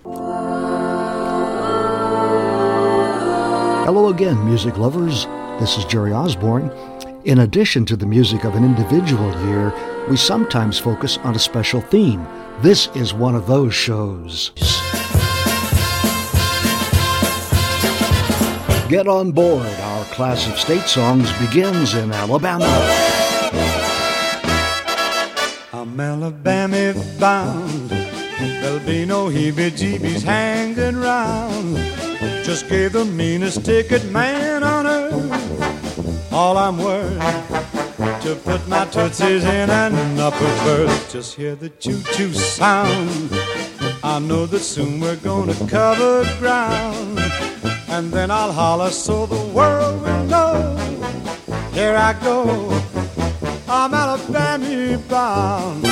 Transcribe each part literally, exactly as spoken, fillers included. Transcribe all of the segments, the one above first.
Hello again, music lovers. This is Jerry Osborne. In addition to the music of an individual year, we sometimes focus on a special theme. This is one of those shows. Get on board. Our class of state songs begins in Alabama. I'm Alabama bound. There'll be no heebie-jeebies hanging round. Just gave the meanest ticket man on earth all I'm worth to put my tootsies in an upper berth. Just hear the choo-choo sound. I know that soon we're gonna cover ground, and then I'll holler so the world will know. Here I go, I'm Alabama bound.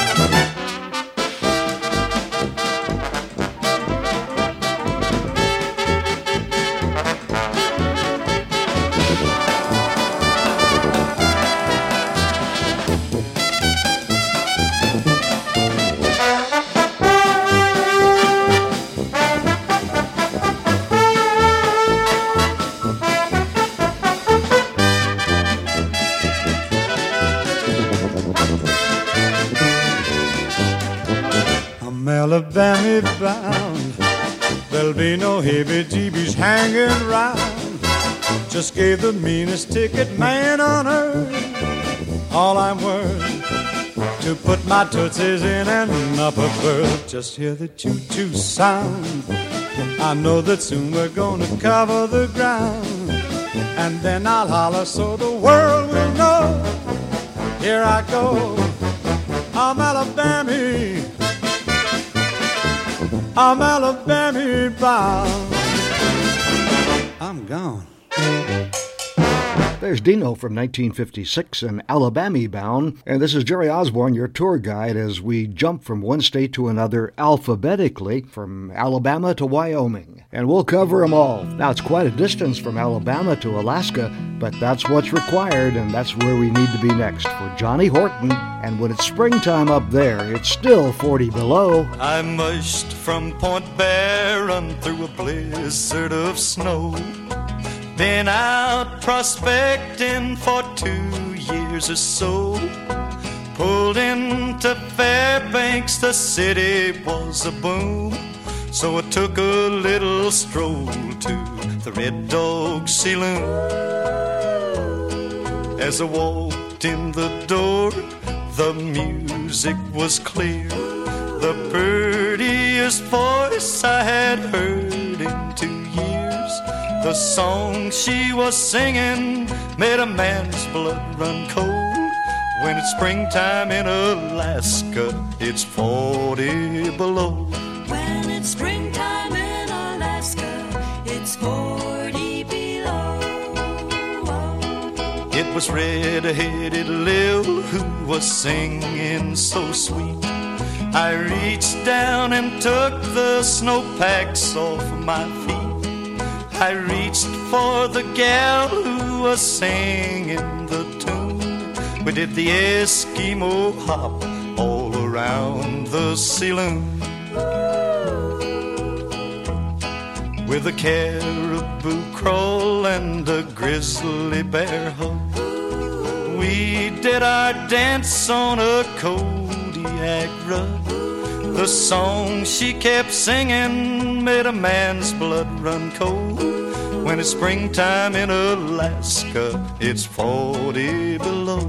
Alabama bound. There'll be no heebie-jeebies hanging round. Just gave the meanest ticket man on earth all I'm worth to put my tootsies in an upper berth. Just hear the choo-choo sound. I know that soon we're gonna cover the ground, and then I'll holler so the world will know. Here I go, I'm Alabama, I'm Alabama bound. I'm gone. There's Dino from nineteen fifty-six and Alabama Bound, and this is Jerry Osborne, your tour guide, as we jump from one state to another alphabetically, from Alabama to Wyoming. And we'll cover them all. Now, it's quite a distance from Alabama to Alaska, but that's what's required, and that's where we need to be next. For Johnny Horton, and when it's springtime up there, it's still forty below. I mushed from Point Barren through a blizzard of snow. Been out prospecting for two years or so. Pulled into Fairbanks, the city was a boom. So I took a little stroll to the Red Dog Saloon. As I walked in the door, the music was clear. The prettiest voice I had heard in two years. The song she was singing made a man's blood run cold. When it's springtime in Alaska, it's forty below. When it's springtime in Alaska, it's forty below. It was red-headed Lil who was singing so sweet. I reached down and took the snowpacks off my feet. I reached for the gal who was singing the tune. We did the Eskimo hop all around the saloon. With a caribou crawl and a grizzly bear hug, we did our dance on a Kodiak rug. The song she kept singing made a man's blood run cold. When it's springtime in Alaska, it's forty below.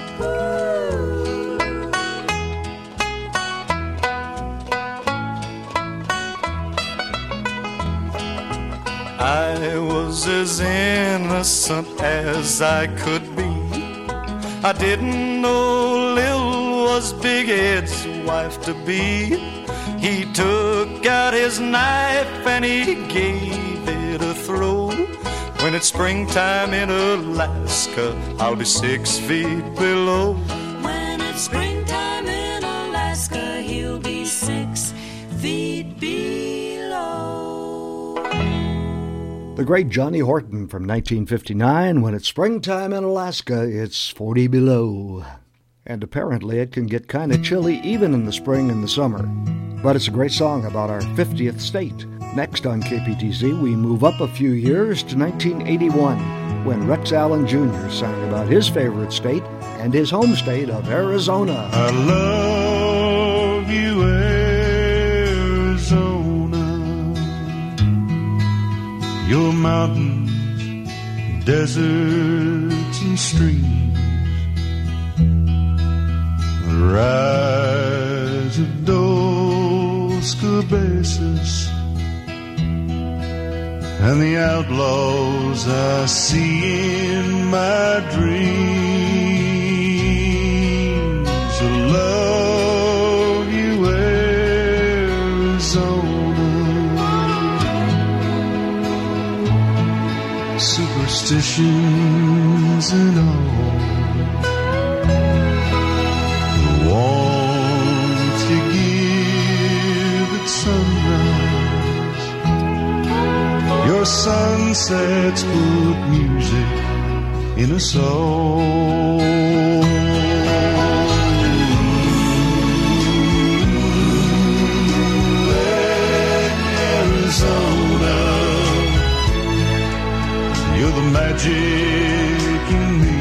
I was as innocent as I could be. I didn't know Lil was Big Ed's wife-to-be. He took out his knife and he gave it a throw. When it's springtime in Alaska, I'll be six feet below. When it's springtime in Alaska, he'll be six feet below. The great Johnny Horton from nineteen fifty-nine, when it's springtime in Alaska, it's forty below. and apparently it can get kind of chilly even in the spring and the summer. But it's a great song about our fiftieth state. Next on K P T Z, we move up a few years to nineteen eighty-one, when Rex Allen Junior sang about his favorite state and his home state of Arizona. I love you, Arizona. Your mountains, deserts, and streams, the rise of Dos Cabezas, and the outlaws I see in my dreams. I love you, Arizona. Superstitions and all, the warmth you give at sunrise, your sunsets put music in a soul. Arizona, you're the magic in me.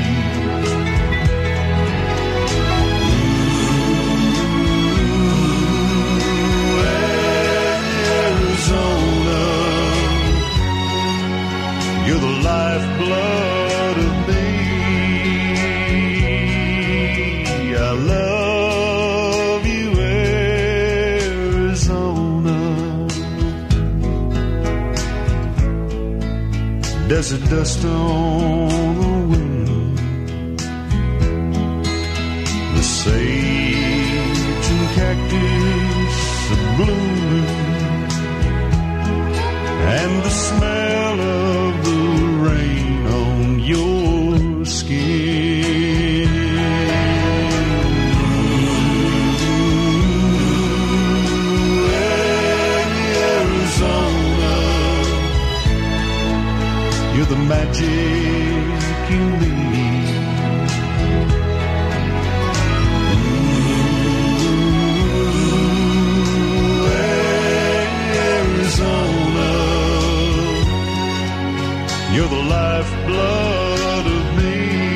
Arizona, you're the lifeblood of me. I love you, Arizona. Desert dust on the wind, the sage and cactus are blooming, and the smell of the rain on your skin. Arizona, you're the magic in me. Arizona, you're the lifeblood of me.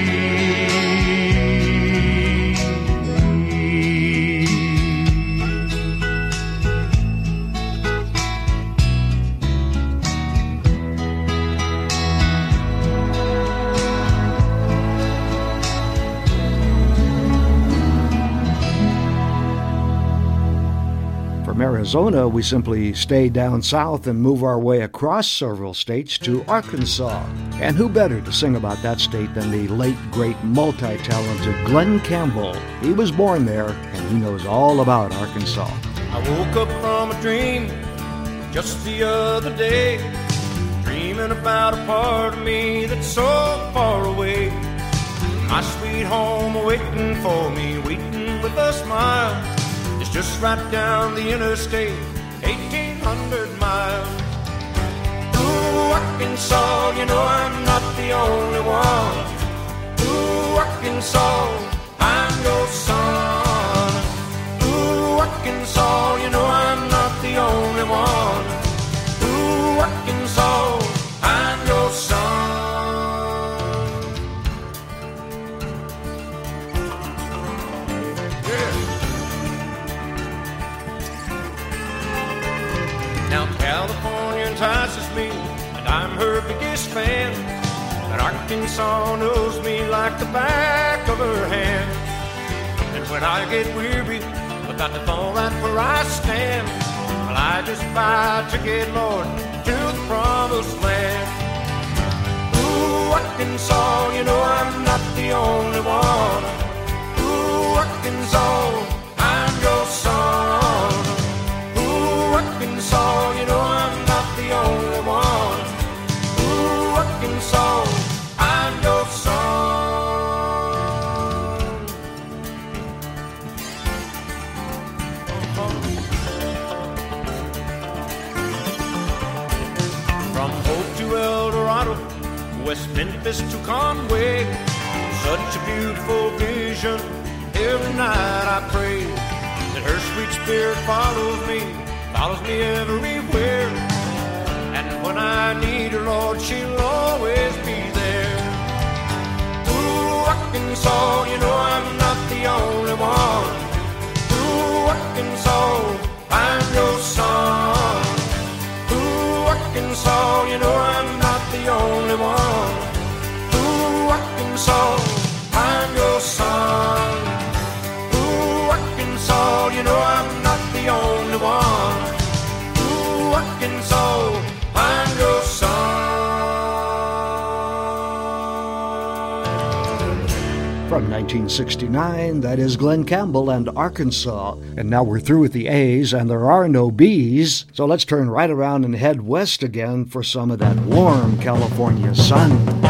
From Arizona, we simply stay down south and move our way across several states to Arkansas. And who better to sing about that state than the late, great, multi-talented Glen Campbell? He was born there, and he knows all about Arkansas. I woke up from a dream just the other day, dreaming about a part of me that's so far away. My sweet home waiting for me, waiting with a smile. It's just right down the interstate, eighteen hundred miles. Ooh, Arkansas, you know I'm not the only one. Ooh, Arkansas, I'm your son. Ooh, Arkansas, you know I'm not the only one. Ooh, Arkansas, I'm your son. Now California entices me, and I'm her biggest fan. But Arkansas knows me like the back of her hand. And when I get weary, about to fall right where I stand, well, I just buy a ticket, Lord, to the promised land. Ooh, Arkansas, you know I'm not the only one. Ooh, Arkansas, I'm your son. Arkansas, you know I'm not the only one. Ooh, Arkansas, I'm your son. From Hope to El Dorado, West Memphis to Conway, such a beautiful vision Every night I pray that her sweet spirit follows me, follows me everywhere. And when I need her, Lord, she'll always be there. Ooh, Arkansas, you know I'm not the only one. Ooh, Arkansas, I'm your son. Ooh, Arkansas, you know I'm not the only one. Ooh, Arkansas, I'm your son. Ooh, Arkansas, you know I'm not the only one. Ooh, Arkansas, I'm your son. From nineteen sixty-nine, that is Glen Campbell and Arkansas. And now we're through with the A's, and there are no B's. So let's turn right around and head west again for some of that warm California sun.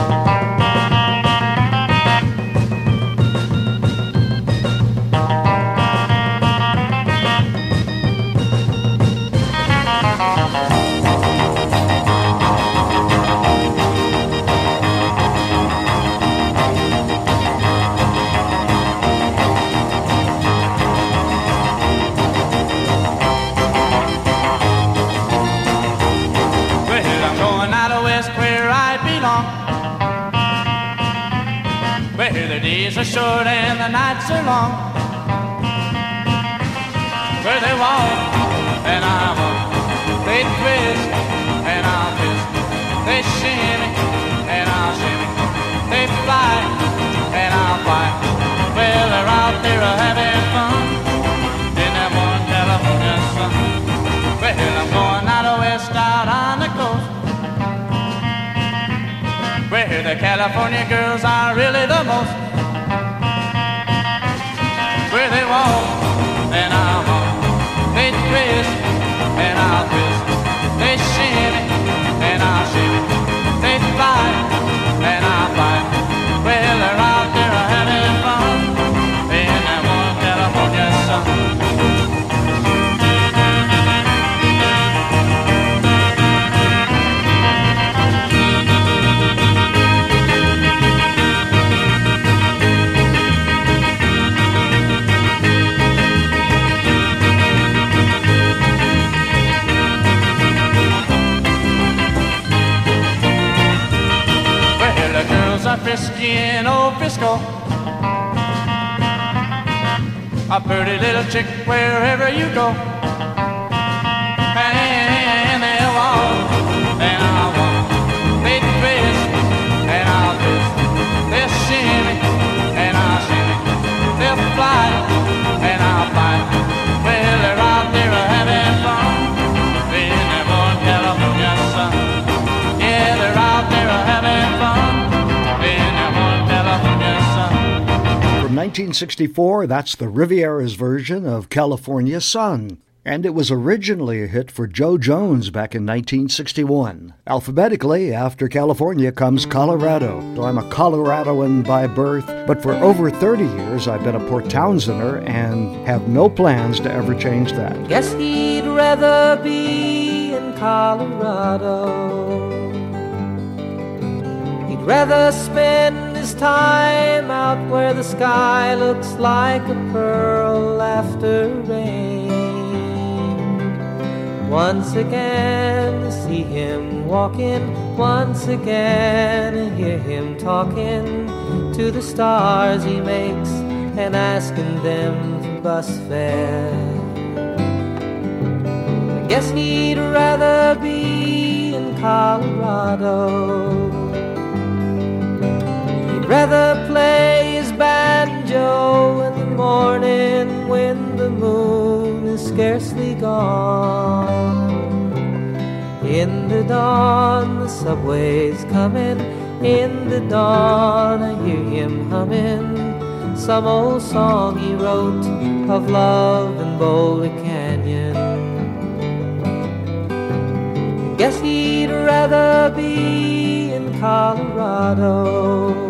Are short and the nights are long, where they walk and I walk, they twist and I'll twist, they shimmy and I'll shimmy, they fly and I'll fly. Well, they're out there having fun in that warm California sun. Well, I'm going out west, out on the coast, where the California girls are really the most. Where they walk and I'll walk, they twist and I'll twist, they shimmy and I'll shimmy, they fly and I'll fly. Well, they're out there having fun in that warm California sun. Frisky in old Frisco, a pretty little chick wherever you go. And they walk and I'll walk, they twist and I'll twist, they shimmy and I'll shimmy, they'll fly and I'll fly. Well, they're out there having fun in that warm California sun. Yeah, they're out there having fun. From nineteen sixty-four, that's the Riviera's version of California Sun. And it was originally a hit for Joe Jones back in nineteen sixty-one. Alphabetically, after California comes Colorado. So I'm a Coloradoan by birth, but for over thirty years I've been a Port Townsender and have no plans to ever change that. Guess he'd rather be in Colorado. Rather spend his time out where the sky looks like a pearl after rain. Once again to see him walking, once again to hear him talking to the stars he makes and asking them for bus fare. I guess he'd rather be in Colorado. Rather play his banjo in the morning when the moon is scarcely gone. In the dawn the subway's coming, in the dawn I hear him humming some old song he wrote of love in Boulder Canyon. Guess he'd rather be in Colorado.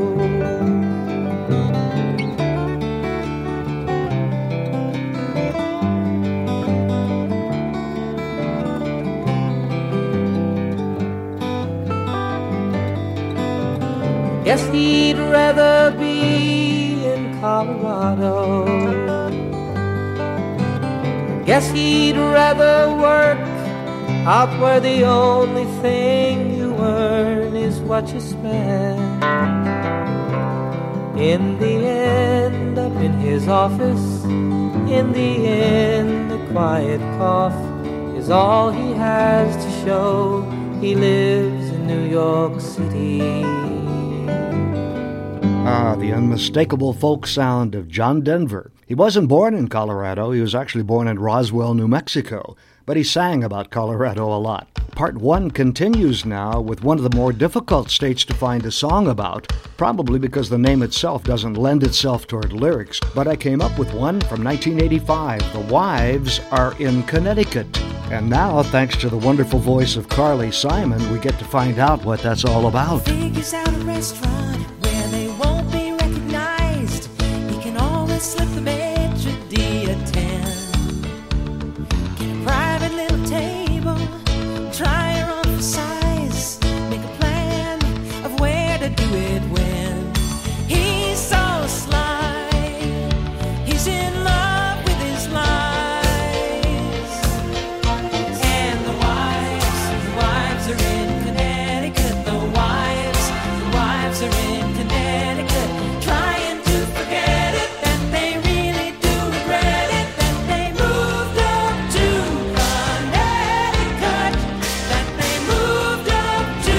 Guess he'd rather be in Colorado. Guess he'd rather work out where the only thing you earn is what you spend. In the end, up in his office, in the end, a quiet cough is all he has to show. He lives in New York City. Ah, the unmistakable folk sound of John Denver. He wasn't born in Colorado. He was actually born in Roswell, New Mexico. But he sang about Colorado a lot. Part one continues now with one of the more difficult states to find a song about, probably because the name itself doesn't lend itself toward lyrics. But I came up with one from nineteen eighty-five. The Wives Are in Connecticut. And now, thanks to the wonderful voice of Carly Simon, we get to find out what that's all about. Figures out a restaurant where they won't be recognized. He can always slip the maitre d' a ten. Get a private little table, try her on for size, make a plan of where to do it when. He's so sly, he's in love with his lies. And the wives, the wives are in Connecticut. The wives, the wives are in Connecticut, trying to forget it, that they really do regret it, that they moved up to Connecticut, that they moved up to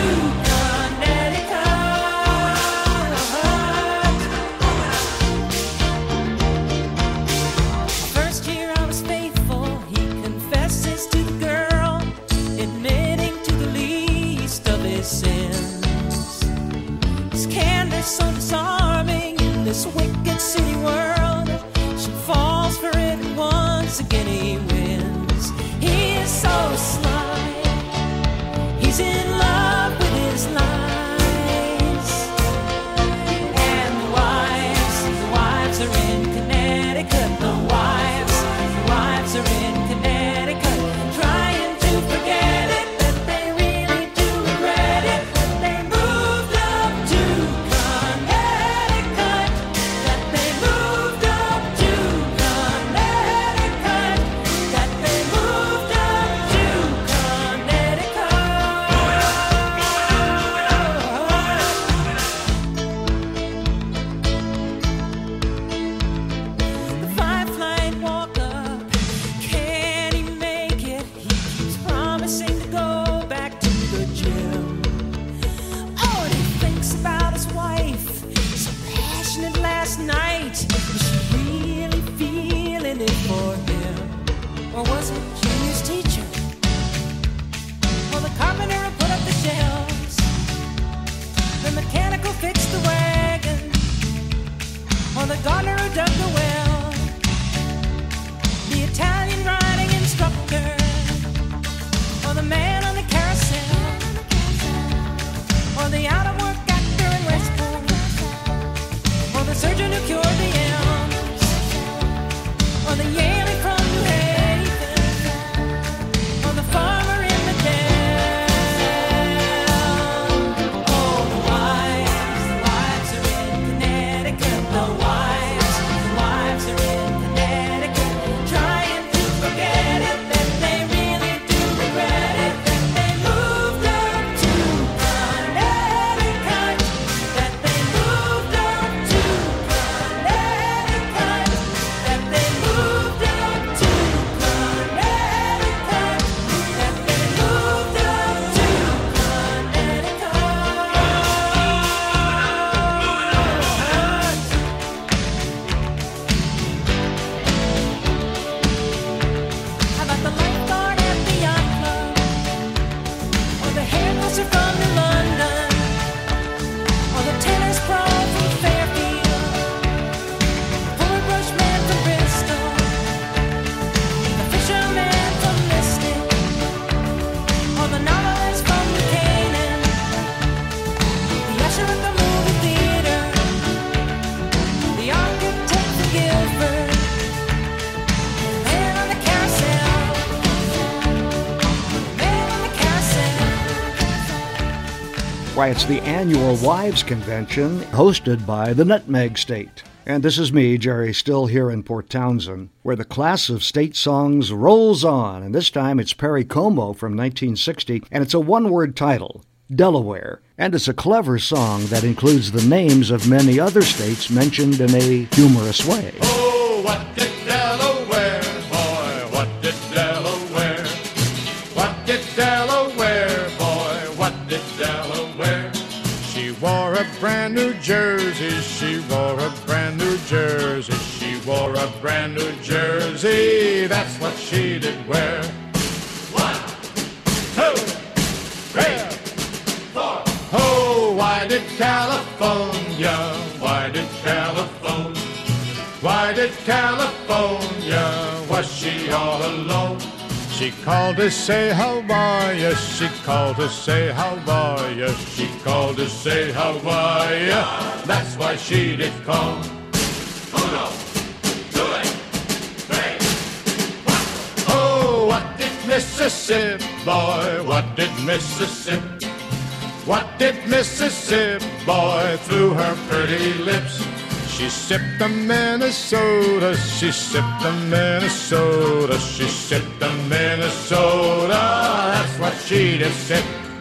Connecticut. First year I was faithful, he confesses to the girl, admitting to the least of his sins. His candor's so disarming in this wicked city world. She falls for it, and once again he wins. He is so sly, he's in love with his lies. And the wives, the wives are in Connecticut. The wives, the wives are in Connecticut, trying to forget it, that they really do regret it, that they moved up to Connecticut, that they moved up to Connecticut, that they moved up to Connecticut. The five-flight walk-up, can he make it? He keeps promising to go back to the gym. Oh, and he thinks about his wife, so passionate last night. Was she really feeling it for him? Or was it Junior's teacher? Or the carpenter who put up the shelves? The mechanic who fixed the wagon? Or the gardener who dug the well? The Italian riding instructor? Or the man on the carousel? Or the out-of-work actor in West Point? Or the surgeon who cured the ills? Or the Yaley from New Haven? Or the farmer in the dell? Oh, the wives, the wives are in Connecticut. The wives, the wives are in Connecticut, trying to forget it, that they really do regret it, that they moved up to Connecticut, that they moved up to Connecticut, that they moved up to Connecticut, that they moved up to Connecticut. How about the lifeguard at the yacht club? Or the hairdresser from New London? Or the tennis pro from Fairfield? The puller brush man from Bristol? The fisherman from Mystic? Or the novelist from New Canaan? The usher at the movie theater? The architect from Guilford? The man on the carousel? The man on the carousel? Why, it's the annual Wives Convention hosted by the Nutmeg State. And this is me, Jerry, still here in Port Townsend, where the class of state songs rolls on. And this time it's Perry Como from nineteen sixty, and it's a one-word title, Delaware. And it's a clever song that includes the names of many other states mentioned in a humorous way. Oh, what did Delaware, boy, what did Delaware? What did Delaware, boy, what did Delaware? She wore a brand new jersey, she wore a brand new jersey, she wore a brand new jersey, that's what she did wear. One, two, three, four. Oh, why did California, why did California, why did California, was she all alone? She called to say how are ya, she called to say how are ya, she called to say how are ya, that's why she did call. Uno, two, three, one. Oh, what did Mississippi, boy, what did Mississippi, what did Mississippi, boy, through her pretty lips? She sipped the Minnesota, she sipped the Minnesota, she sipped the Minnesota, that's what she did sip.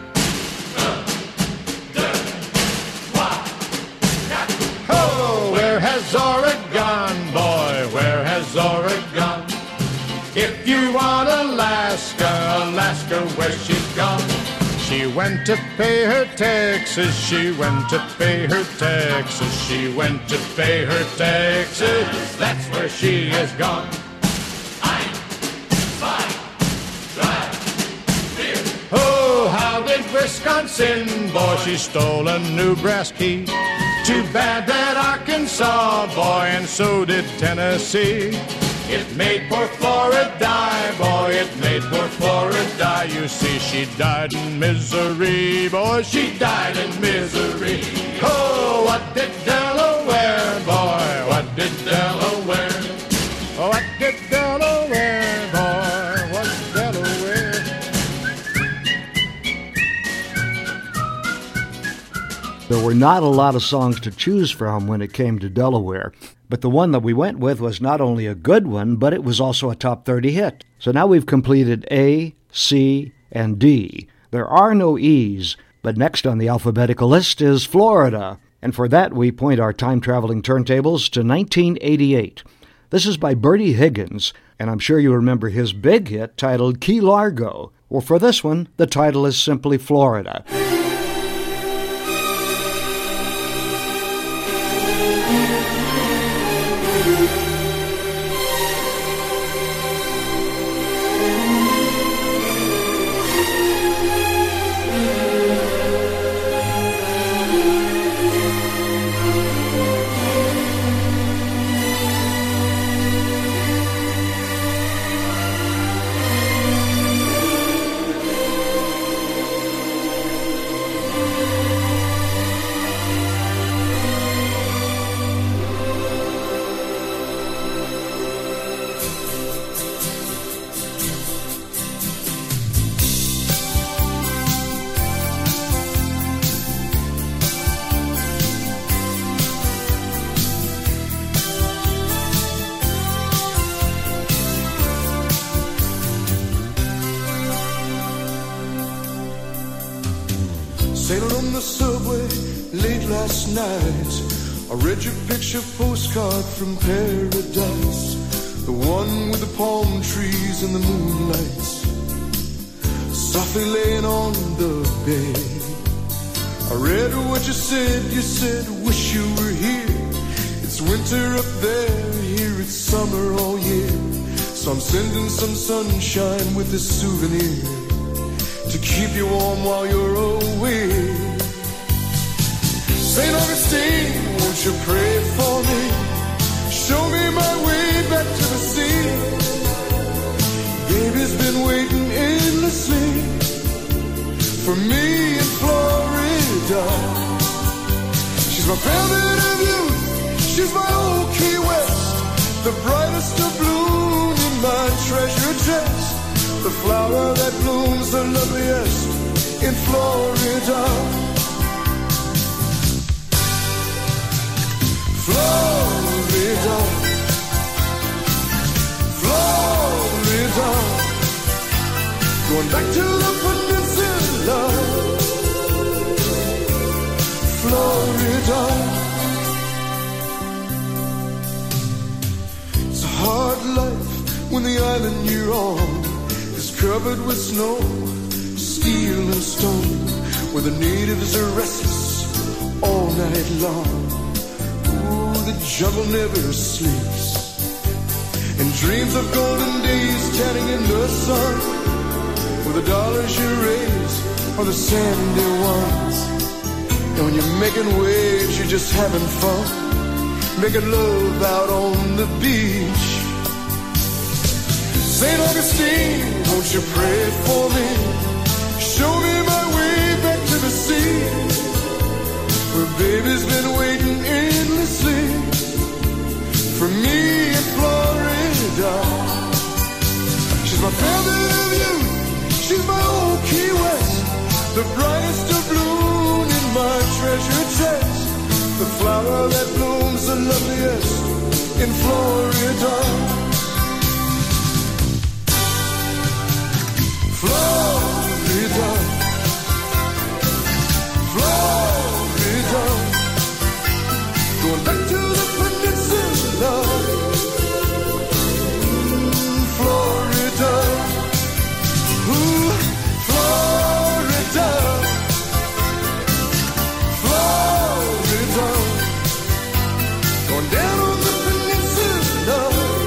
Oh, where has Oregon, boy, where has Oregon? If you want Alaska, Alaska, where she's gone? She went to pay her taxes, she went to pay her taxes, she went to pay her taxes, that's where she is gone. Ein, zwei, drei, vier. Oh, how did Wisconsin, boy, she stole a new brass key. Too bad that Arkansas, boy, and so did Tennessee. It made poor Florida die, boy, it made poor Florida die. You see, she died in misery, boy, she died in misery. Oh, what did Delaware, boy, what did Delaware? Oh, what did Delaware, boy, what Delaware? There were not a lot of songs to choose from when it came to Delaware. But the one that we went with was not only a good one, but it was also a top thirty hit. So now we've completed A, C, and D. There are no E's, but next on the alphabetical list is Florida. And for that, we point our time-traveling turntables to nineteen eighty-eight. This is by Bertie Higgins, and I'm sure you remember his big hit titled Key Largo. Well, for this one, the title is simply Florida. Sailing on the subway late last night, I read your picture postcard from paradise, the one with the palm trees and the moonlight, softly laying on the bed. I read what you said, you said, wish you were here. It's winter up there, here it's summer all year. So I'm sending some sunshine with this souvenir to keep you warm while you're away. Saint Augustine, won't you pray for me? Show me my way back to the sea. Baby's been waiting endlessly for me in Florida. She's my velvet of youth, she's my old Key West, the brightest of bloom in my treasure chest, the flower that blooms the loveliest in Florida. Florida. Going back to the peninsula, Florida. It's a hard life when the island you're on is covered with snow, steel and stone, where the natives are restless all night long. Ooh, the jungle never sleeps, and dreams of golden days tanning in the sun, where the dollars you raise are the sandy ones. And when you're making waves, you're just having fun, making love out on the beach. Saint Augustine, won't you pray for me? Show me my way back to the sea, where baby's been waiting endlessly for me in Florida. She's my feather of youth, she's my old Key West, the brightest of bloom in my treasure chest, the flower that blooms the loveliest in Florida. Florida, Florida, going back to the peninsula, mm, Florida, ooh, Florida, Florida, going down on the peninsula,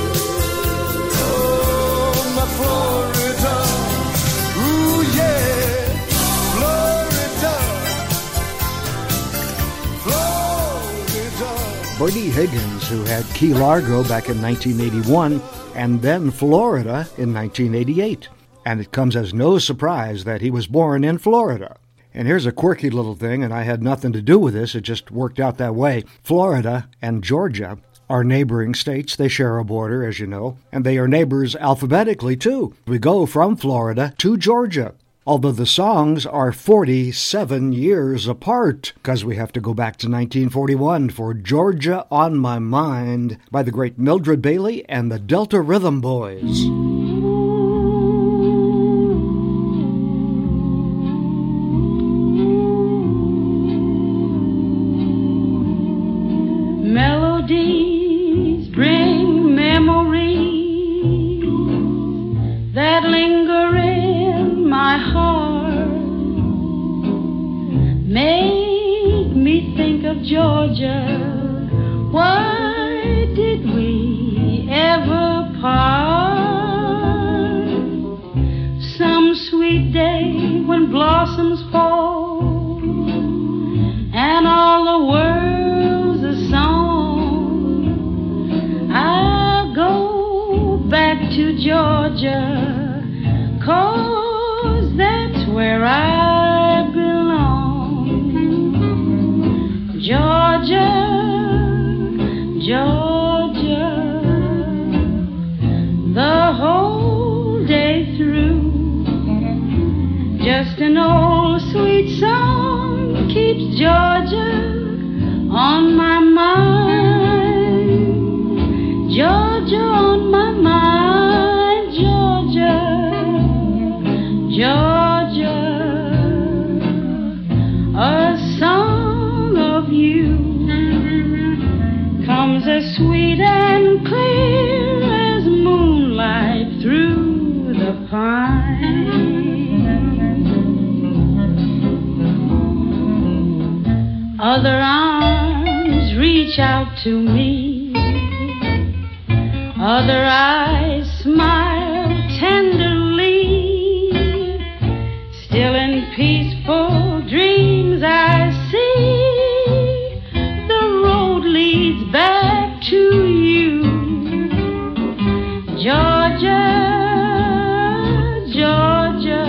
oh, my Florida. Bernie Higgins, who had Key Largo back in nineteen eighty-one and then Florida in nineteen eighty-eight. And it comes as no surprise that he was born in Florida. And here's a quirky little thing, and I had nothing to do with this, it just worked out that way. Florida and Georgia are neighboring states. They share a border, as you know, and they are neighbors alphabetically, too. We go from Florida to Georgia, although the songs are forty-seven years apart, because we have to go back to nineteen forty-one for Georgia on My Mind by the great Mildred Bailey and the Delta Rhythm Boys. Melodies bring memories that linger in my heart, make me think of Georgia. Why did we ever part? Some sweet day when blossoms fall and all the world's a song, I'll go back to Georgia, 'cause that's where I belong. Georgia, Georgia, the whole day through, just an old sweet song keeps Georgia on my mind. Georgia on my mind, Georgia, Georgia, a song of you comes as sweet and clear as moonlight through the pine. Other arms reach out to me, other eyes smile tenderly, still in peaceful dreams I see the road leads back to you. Georgia, Georgia,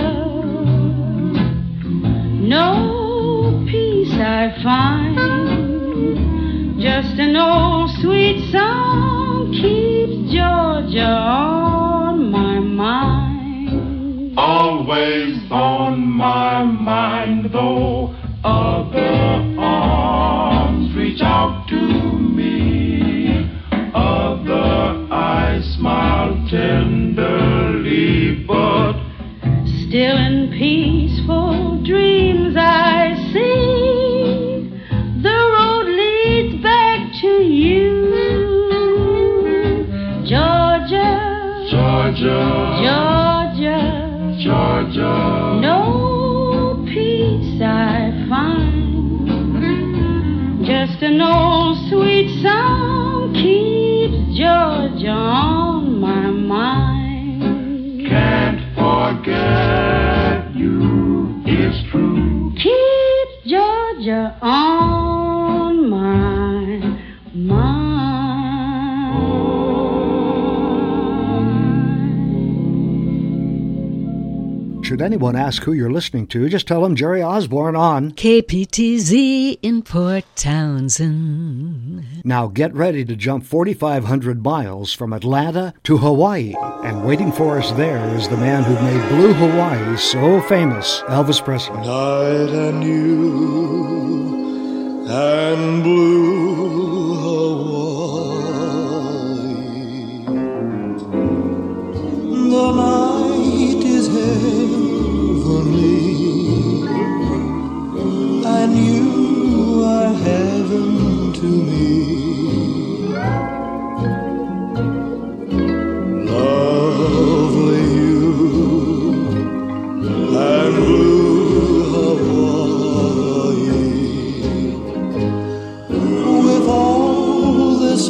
no peace I find, just an old sweet song keeps Georgia on my mind. Always on my mind, though other arms reach out to me, other eyes smile tenderly, but Still in peaceful dreams I see the road leads back to you. Georgia, Georgia, Georgia, Georgia. no peace I find. Just an old sweet song keeps Georgia on my mind. Can't forget you, it's true. Keeps Georgia on my mind. Should anyone ask who you're listening to, just tell them Jerry Osborne on K P T Z in Port Townsend. Now get ready to jump forty-five hundred miles from Atlanta to Hawaii. And waiting for us there is the man who made Blue Hawaii so famous, Elvis Presley. Night and you and blue Hawaii. The night is heavenly, and you are heaven to me. Lovely you and blue Hawaii, with all this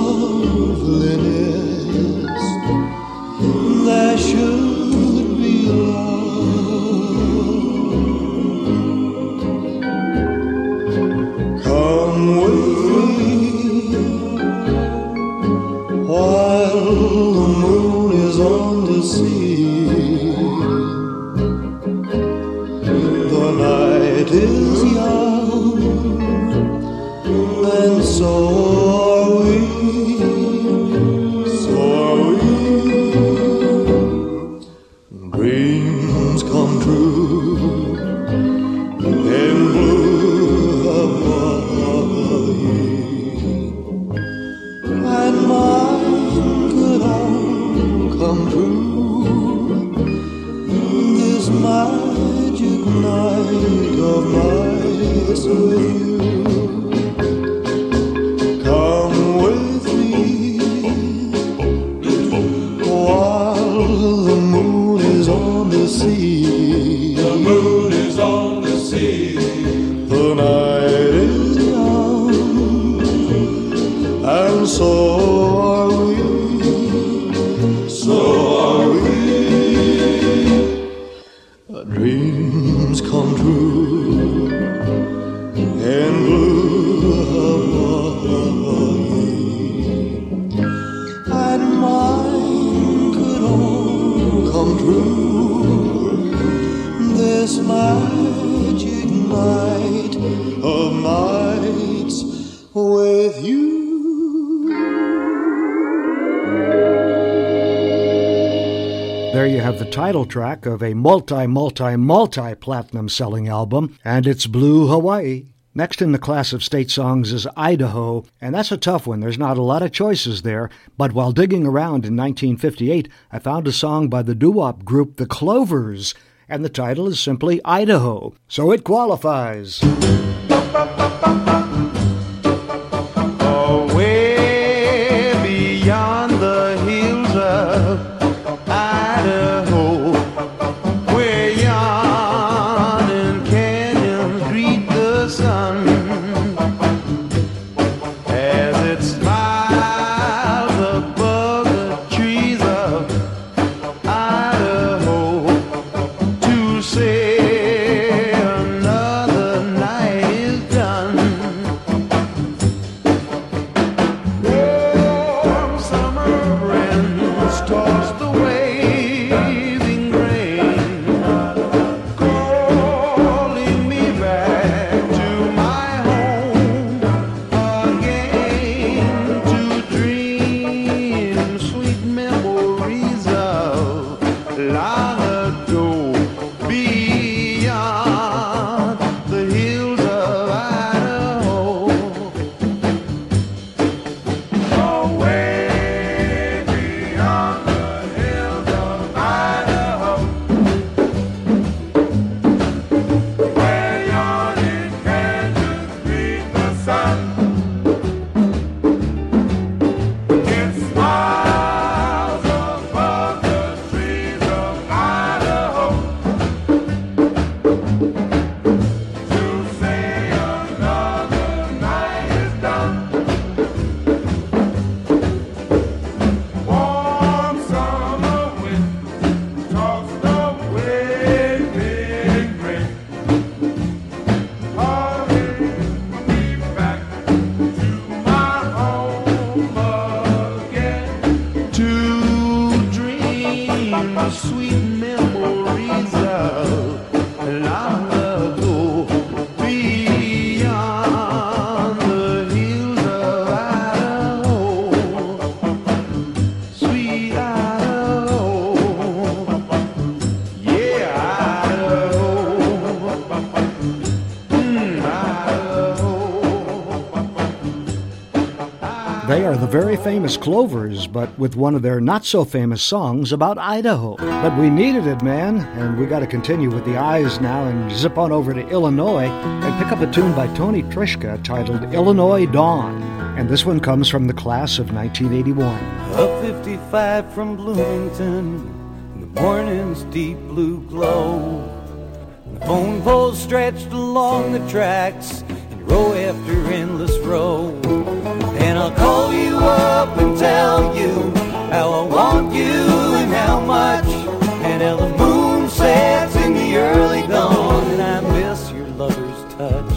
loveliness, there should be love. Come with me while the moon is on the sea. The night is young, and so are we, so are we. Dreams come true in blue Hawaii, and mine could all come true this magic night of nights with you. Come with me while the moon is on the sea. The moon is on the sea. The night is young, and so are we, so are we. Dreams come true in blue Hawaii, and mine could all come true this magic night of nights with you. There you have the title track of a multi, multi, multi-platinum selling album, and it's Blue Hawaii. Next in the class of state songs is Idaho, and that's a tough one. There's not a lot of choices there, but while digging around in nineteen fifty-eight, I found a song by the doo-wop group The Clovers, and the title is simply Idaho, so it qualifies. Away beyond the hills of Idaho, where yawning canyons greet the sun as it smiles above the trees of Idaho, to say another night They are the very famous Clovers, but with one of their not-so-famous songs about Idaho. But we needed it, man, and we got to continue with the Eyes now and zip on over to Illinois and pick up a tune by Tony Trischka titled Illinois Dawn. And this one comes from the class of nineteen eighty-one. Up fifty-five from Bloomington, in the morning's deep blue glow. The phone poles stretched along the tracks, row after endless row. And I'll call you up and tell you how I want you and how much. And how the moon sets in the early dawn, and I miss your lover's touch.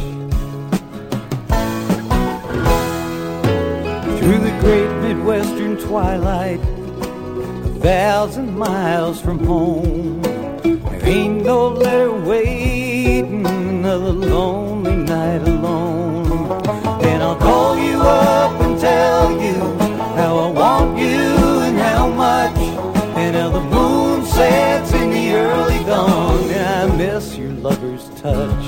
Through the great Midwestern twilight, a thousand miles from home, there ain't no letter waiting, another lonely night alone. And I'll call you up and tell you how I want you and how much. And how the moon sets in the early dawn, and I miss your lover's touch.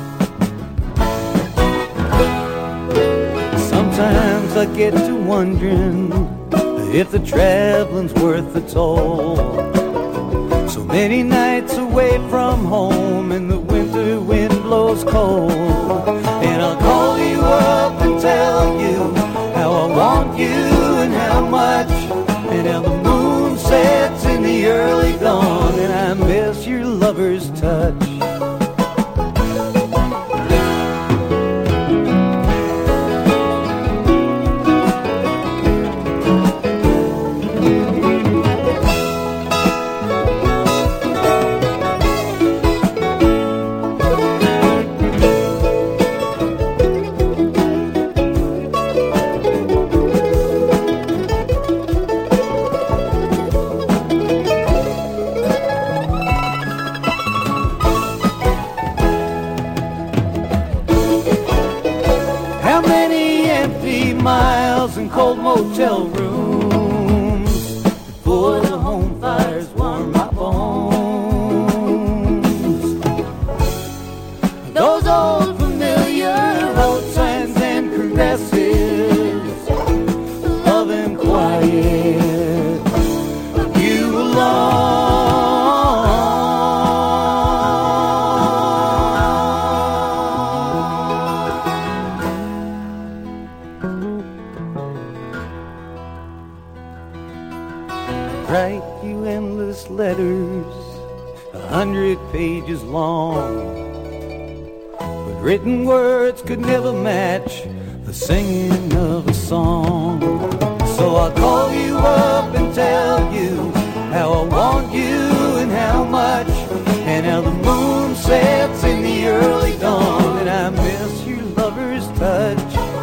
Sometimes I get to wondering if the traveling's worth the toll. So many nights away from home, and the winter wind blows cold. And I'll call you up and tell you how I want you and how much. And how the moon sets in the early dawn, and I miss your lover's touch. Cold motel rooms before the home fires warm my bones. Those old familiar road signs and caresses, love and quiet, you alone. Write you endless letters, a hundred pages long, but written words could never match the singing of a song. So I'll call you up and tell you how I want you and how much. And how the moon sets in the early dawn, and I miss your lover's touch.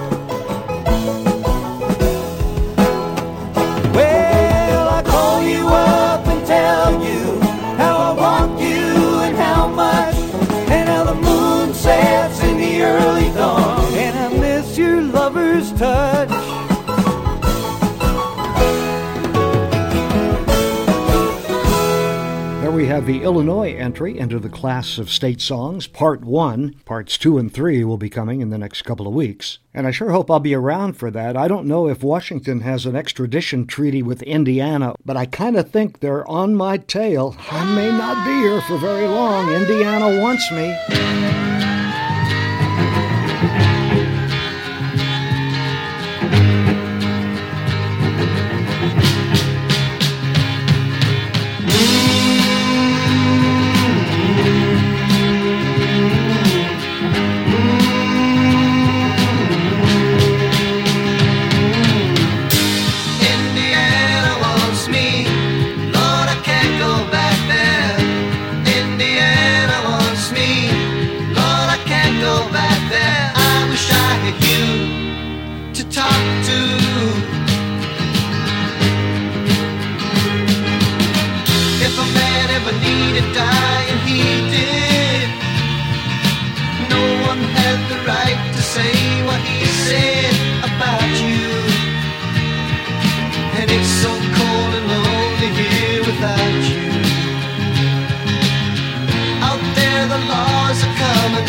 You up and tell you how I want you and how much. And how the moon sets in the early dawn, and I miss your lover's touch. There we have the Illinois entry into the class of state songs, part one. Parts two and three will be coming in the next couple of weeks. And I sure hope I'll be around for that. I don't know if Washington has an extradition treaty with Indiana, but I kind of think they're on my tail. I may not be here for very long. Indiana wants me.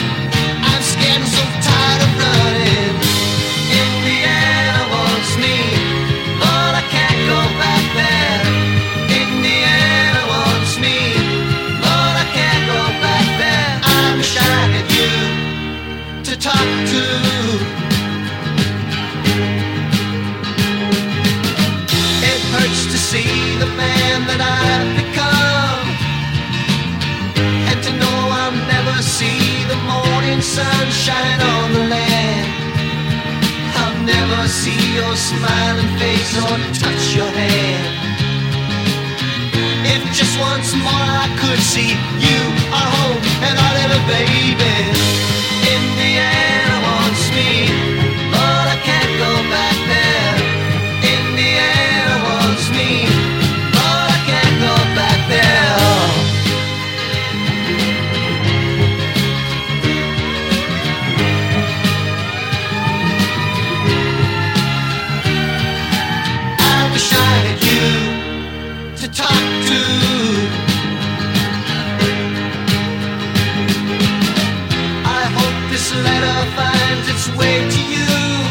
I'm scared and so tired of running. Indiana wants me. sunshine on the land. I'll never see your smiling face or touch your hand. If just once more I could see you are home and our little baby. Indiana wants me, but I can't go back there. Indiana wants me, but I can't go back there. I wish I had you to talk to. I hope this letter finds its way to you.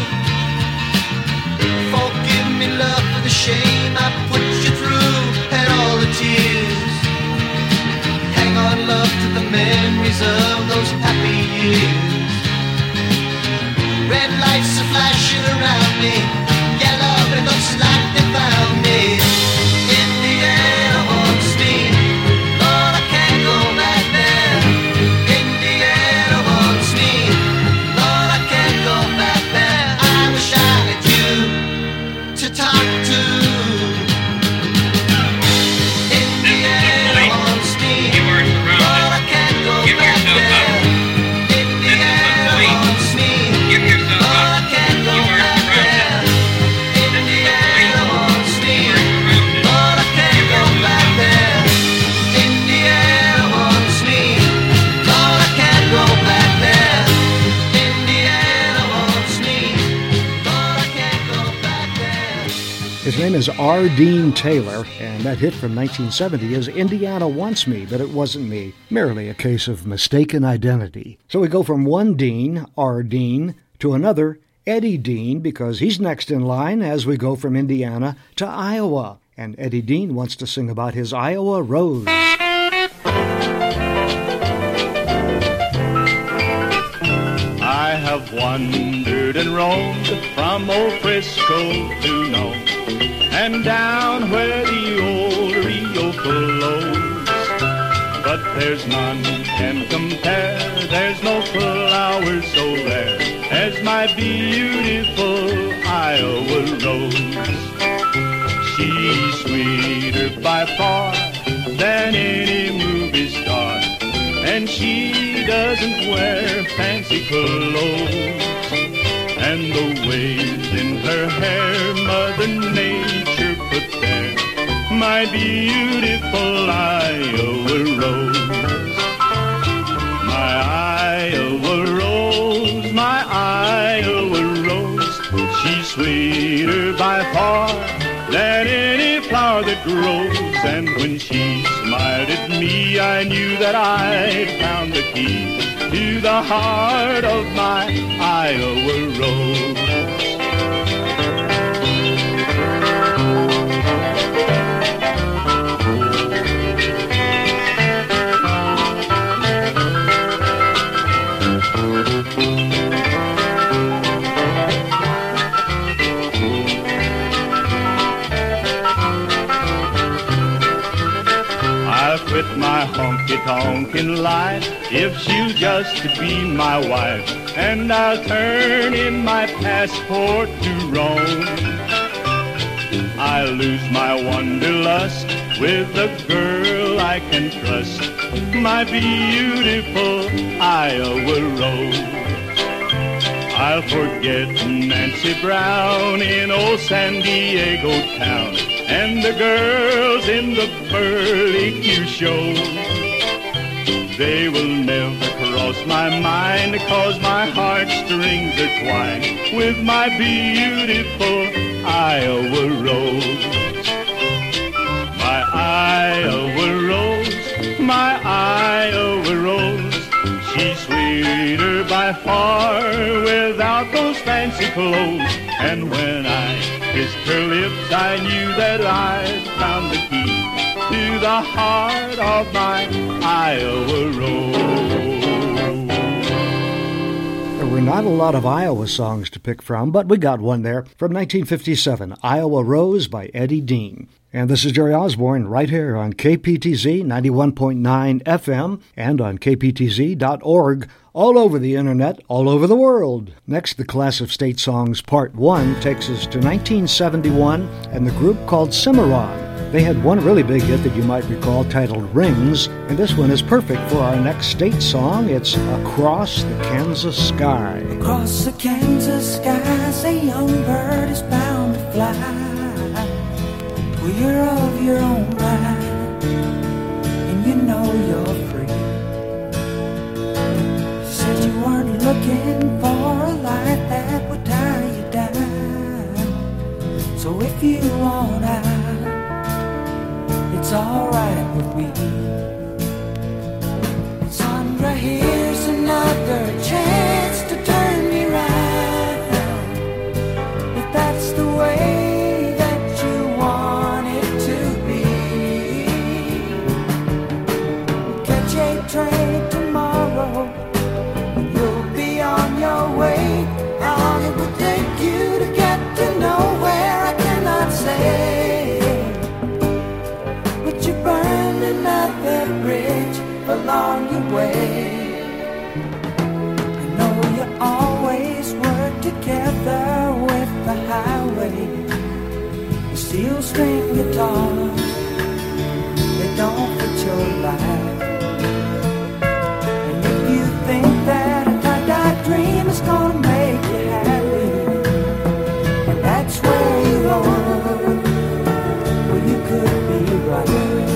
Forgive me, love, for the shame I put you through and all the tears. Hang on, love, to the memories of those happy years. Red lights are flashing around me. Yeah, love, it looks like they found me. Indiana wants me, but I can't go back there. Indiana wants me, but I can't go back there. I wish I had you to talk to. Indiana wants me, but I can't go back there. Indiana wants me, but I can't go back there. Indiana wants me, but I can't go back there. Indiana wants me, but I can't go back there. Indiana wants me, but I can't go back there. His name is R. Dean Taylor, and that hit from nineteen seventy is Indiana Wants Me, but it wasn't me. Merely a case of mistaken identity. So we go from one Dean, R. Dean, to another, Eddie Dean, because he's next in line as we go from Indiana to Iowa. And Eddie Dean wants to sing about his Iowa Rose. I have wandered and roamed from old Frisco to Nome, and down where the old Rio flows. But there's none can compare, there's no flowers so rare as my beautiful Iowa Rose. She's sweeter by far than any movie star, and she doesn't wear fancy clothes. And the waves in her hair Mother Nature put there, my beautiful Iowa Rose. My Iowa Rose, my Iowa Rose, she's sweeter by far than any flower that grows. And when she smiled at me, I knew that I'd found the key to the heart of my Iowa Rose. I'll quit my honky-tonkin' life if she'll just be my wife, and I'll turn in my passport to Rome. I'll lose my wanderlust with a girl I can trust, my beautiful Iowa Rose. I'll forget Nancy Brown in old San Diego town, and the girls in the Burley show. They will never cross my mind, 'cause my heartstrings are twined with my beautiful Iowa Rose. My Iowa Rose, my Iowa Rose, she's sweeter by far without those fancy clothes. And when I kissed her lips, I knew that I'd found the key to the heart of my Iowa Rose. There were not a lot of Iowa songs to pick from, but we got one there from nineteen fifty-seven, Iowa Rose by Eddie Dean. And this is Jerry Osborne right here on K P T Z ninety-one point nine F M and on K P T Z dot org, all over the internet, all over the world. Next, the Class of State Songs Part one takes us to nineteen seventy-one and the group called Cimarron. They had one really big hit that you might recall titled Rings, and this one is perfect for our next state song. It's Across the Kansas Sky. Across the Kansas skies, a young bird is bound to fly. Well, you're of your own mind, and you know you're free. Said you weren't looking for a life that would tie you down. So if you want out, it's alright with me. Sandra, here's another chance to turn me right. If that's the way train tomorrow, you'll be on your way. How long it will take you to get to nowhere, I cannot say. But you burned another bridge along your way. I know you always work together with the highway. The steel string guitars, they don't fit your life. That a tie-dye dream is gonna make you happy, and that's where you are. Well, you could be right.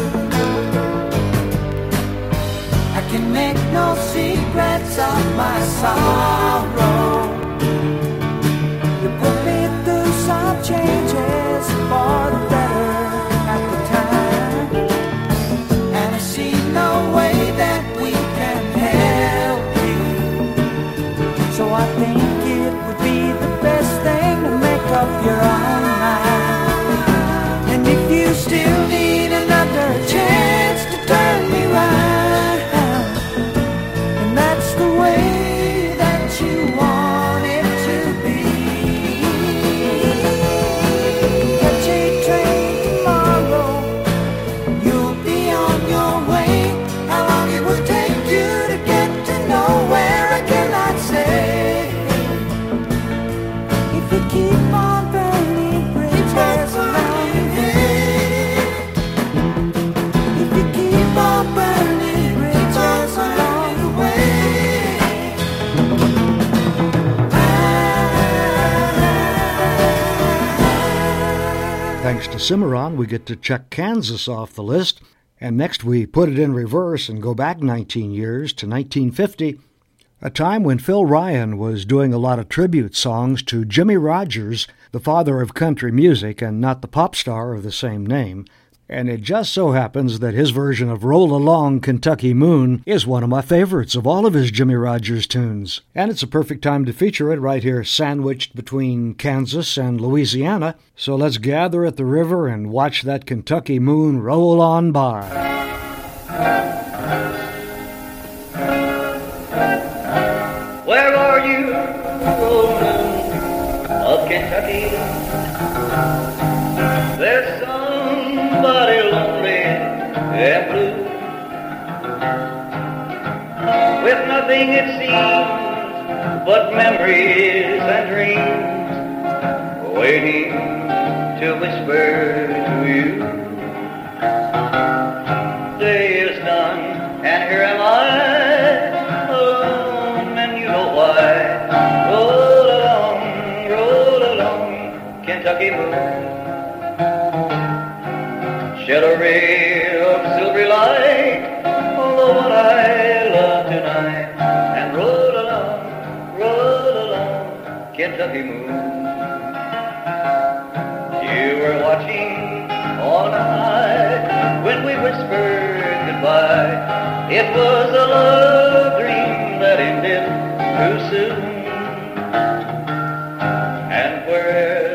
I can make no secrets of my sorrow. You put me through some changes for the better at the time, and I see no way that we can help. So I think it would be the best thing to make up your own mind. And if you still need another chance to turn me right, and that's the way that you want it to be. Catch a train tomorrow, you'll be on your way. How long it will take you to get to nowhere, I cannot say. Keep on burning bridges along the way. If you keep on burning bridges along the way. Thanks to Cimarron, we get to check Kansas off the list. And next we put it in reverse and go back nineteen years to nineteen fifty. A time when Phil Ryan was doing a lot of tribute songs to Jimmie Rodgers, the father of country music and not the pop star of the same name. And it just so happens that his version of Roll Along Kentucky Moon is one of my favorites of all of his Jimmie Rodgers tunes. And it's a perfect time to feature it right here sandwiched between Kansas and Louisiana. So let's gather at the river and watch that Kentucky moon roll on by. Where are you, old moon of Kentucky? There's somebody lonely and blue, with nothing it seems but memories and dreams, waiting to whisper to you. Day is done and here am I, Kentucky moon, shed a ray of silvery light on the one I love tonight, and roll along, roll along, Kentucky moon. You were watching all night when we whispered goodbye. It was a love dream that ended too soon, and where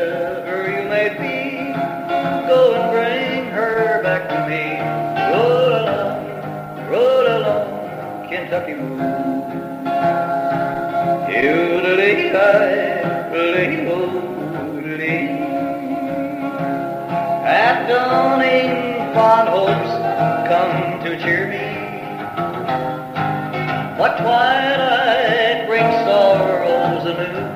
Kentucky moon. At dawning, fond hopes come to cheer me, but twilight brings sorrows anew,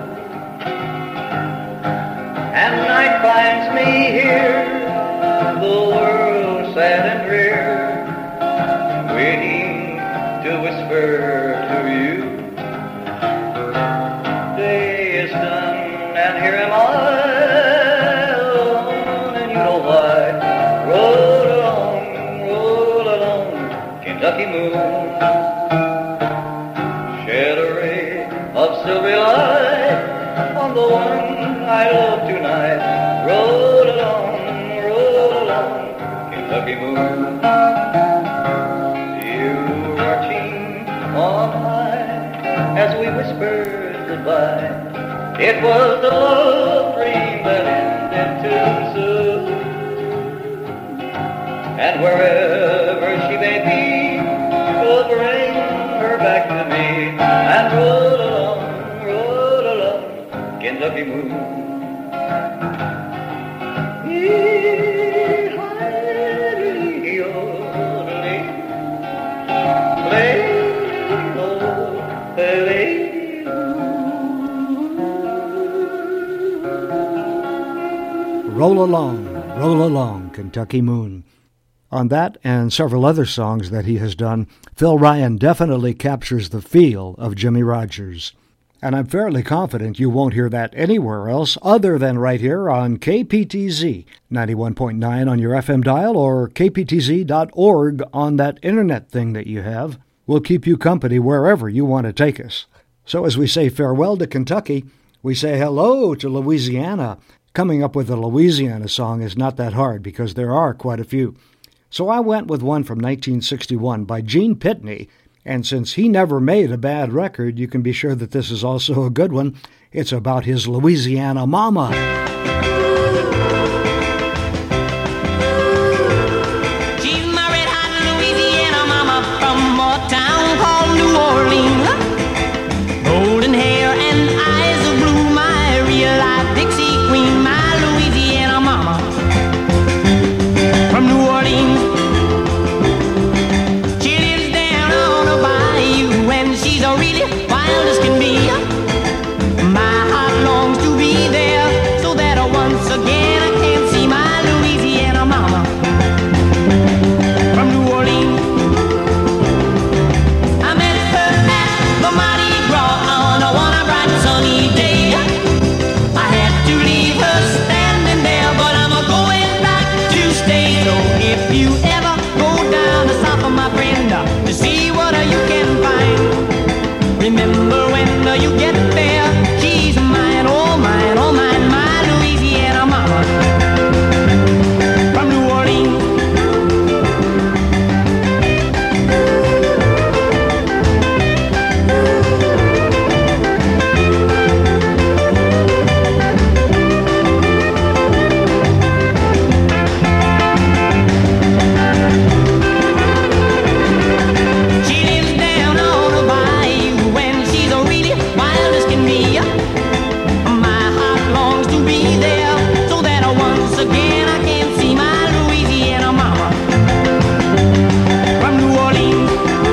and night finds me here, the world sad and drear, waiting to whisper to you. Day is done, and here am I, alone, and you know why. Roll along, roll along, Kentucky moon, shed a ray of silvery light on the one I love tonight. Roll along, roll along, Kentucky moon. You marching on high as we whispered goodbye. It was the love dream that ended too soon. And wherever she may be, will bring her back to me. And roll along, roll along, Kentucky moon. Roll along, roll along, Kentucky moon. On that and several other songs that he has done, Phil Ryan definitely captures the feel of Jimmie Rodgers. And I'm fairly confident you won't hear that anywhere else other than right here on K P T Z ninety-one point nine on your F M dial or K P T Z dot org on that internet thing that you have. We'll keep you company wherever you want to take us. So as we say farewell to Kentucky, we say hello to Louisiana. Coming up with a Louisiana song is not that hard because there are quite a few. So I went with one from nineteen sixty-one by Gene Pitney, and since he never made a bad record, you can be sure that this is also a good one. It's about his Louisiana mama. She's my red-hot Louisiana mama from a town called New Orleans. Golden hair and eyes of blue, my real-life Dixie queen, my Louisiana mama from New Orleans. She lives down on a bayou and she's a really wild as can be. My heart longs to be there so that once again I can see my Louisiana mama from New Orleans. I met her at the Mardi Gras on a one bright sunny day. I had to leave her standing there, but I'm a going back to stay. So if you ever go down the south of my friend to see what you can find, remember when you get there, she's mine, oh mine, oh mine, my Louisiana mama from New Orleans. She lives down on a bayou and she's a really wild as can be. My heart longs to be there so that once again I can see my Louisiana mama from New Orleans.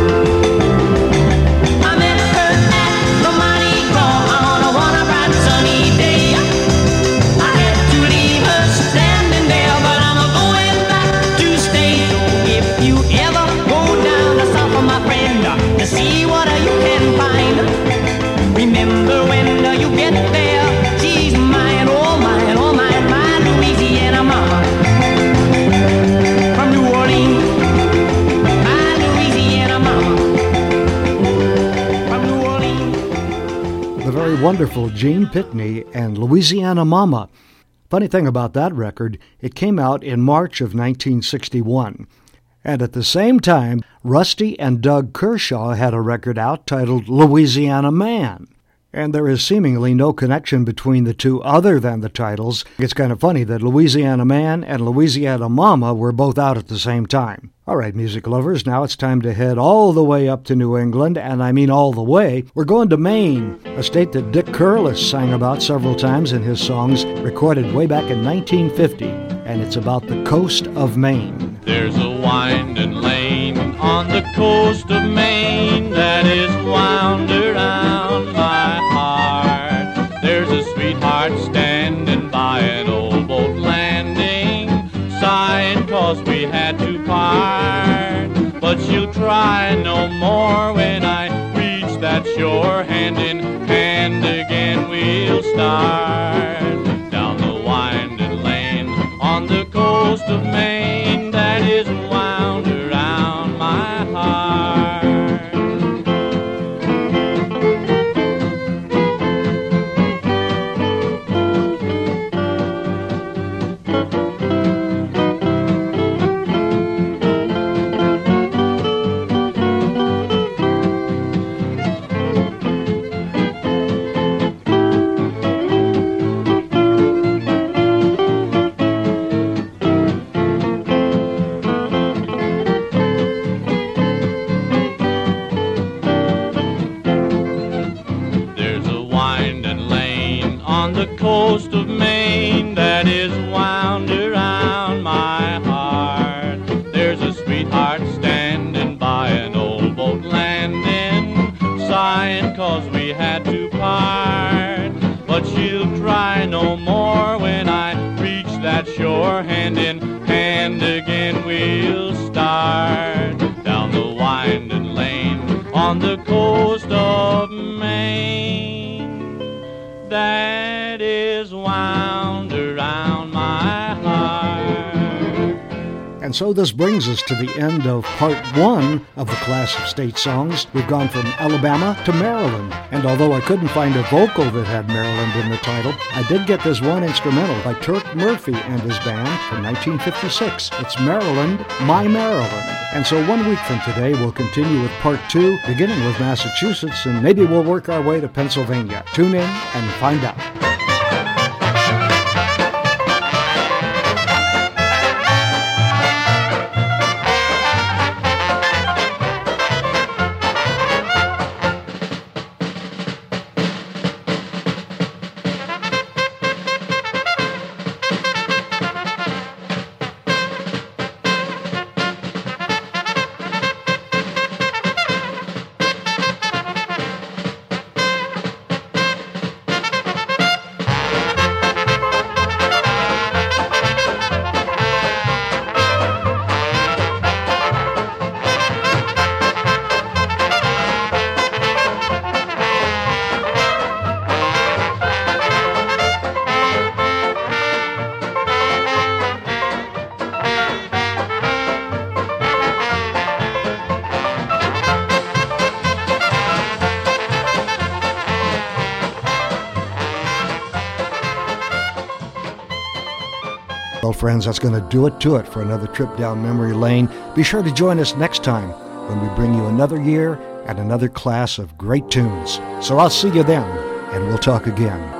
I met her at the Mardi Gras on a one bright sunny day. I had to leave her standing there, but I'm going back to stay. So if you ever go down the south of my friend to see what you can find, remember when you get there, she's mine, oh mine, oh mine, my Louisiana mama from New Orleans. My Louisiana mama from New Orleans. The very wonderful Gene Pitney and Louisiana Mama. Funny thing about that record, it came out in March of nineteen sixty-one. And at the same time, Rusty and Doug Kershaw had a record out titled Louisiana Man. And there is seemingly no connection between the two other than the titles. It's kind of funny that Louisiana Man and Louisiana Mama were both out at the same time. All right, music lovers, now it's time to head all the way up to New England, and I mean all the way. We're going to Maine, a state that Dick Curless sang about several times in his songs, recorded way back in nineteen fifty. and it's about the coast of Maine. There's a winding lane on the coast of Maine that is wound around my heart. There's a sweetheart standing by an old boat landing, sighing 'cause we had to part. But she'll try no more when I reach that shore. Hand in hand again we'll start down the winding lane on the coast of Maine that is wound around my heart. Coast of Maine that is wound around my heart. There's a sweetheart standing by an old boat landing, sighing 'cause we had to part. But she'll try no more when I reach that shore. Hand in hand again we'll start down the winding lane on the coast of Maine that is wound around my heart. And so this brings us to the end of part one of the class of state songs. We've gone from Alabama to Maryland. And although I couldn't find a vocal that had Maryland in the title, I did get this one instrumental by Turk Murphy and his band from nineteen fifty-six. It's Maryland, My Maryland. And so one week from today, we'll continue with part two, beginning with Massachusetts, and maybe we'll work our way to Pennsylvania. Tune in and find out. Well, friends, that's going to do it to it for another trip down memory lane. Be sure to join us next time when we bring you another year and another class of great tunes. So I'll see you then, and we'll talk again.